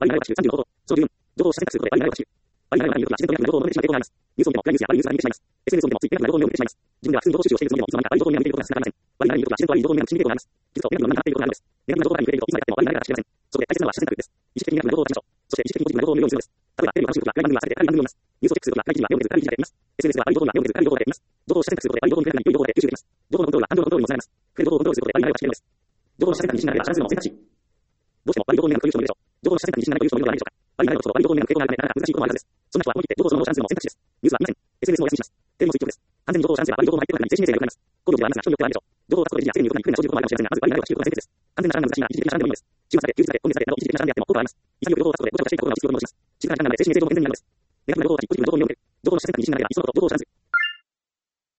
バイナル学習30の情報、情報を選択することでバイナル学習。バイナル学習は自然と情報の情報を述べてしまいます。ニュースを見ても、ニュースやユーザーに見てしまいます。SNS を見ても、ツイッターやフラグを見てしまいます。自分では普通に情報収集をしているつもりでも、いつの間にか悪い情報に見ていることが少なくありません。バイナル入力は自然と悪い情報に心理傾向があります。実はネガティブな情報になっていることがあるのです。ネガティブな情報に触れると、いつまで経っても悪い流れが断ち切れません。そこで大切なのは自然覚です。意識的にネガティブな情報を断ちましょう。そして意識的にポジティブな情報を見るようにするのです。例えば、テレビを楽しむことが暗い番組は避けて明るい番組を見ます。ニュースをチェックすることが暗い記事は目を見ず明るい記事で見ます。SNS では悪い情報には目を見ず明るい情報で見ます。情報を選択することで悪い情報に触れない良い情報で吸収できます。情報のコントロールは感情のコントロールにもつながります。触れる情報をコントロールすることでバイナルがしているのです。情報の差選択に自信がないから遮断するのも選択肢。どうしても悪い情報に目が向くという人もいるでしょう。情報の差選択に自信がないという人もいるのではないでしょうか。バイナルのことを悪い情報に目が向く傾向があるため、なかなか難しいこともあるはずです。そんな人は思い切って情報そのものを遮断するのも選択肢です。ニュースは見ません。SNS もお休みします。テレビも垂直です。完全に情報を遮断すれば悪い情報も入ってこなくなり、精神衛生が良くなります。工業ではありますが、人によってはあるでしょう。情報を出すことで記事や世間によくない不利な生じることもあるかもしれませんが、まずバイナルを知ることが大切です。完全な遮断が難しいのは一時的な遮断であっても、効果はあります。一時的な遮断でもいいです。中和されて技術的な遮断でもいいです。いさよく情報を出すことが大切なことが実用ともします。静かな時間内で精神衛生上も健全になるのです。ネガティブな情報はポジティブな情報に読んで、情報の差選択に自信がないが、いっそのこと情報を遮断する。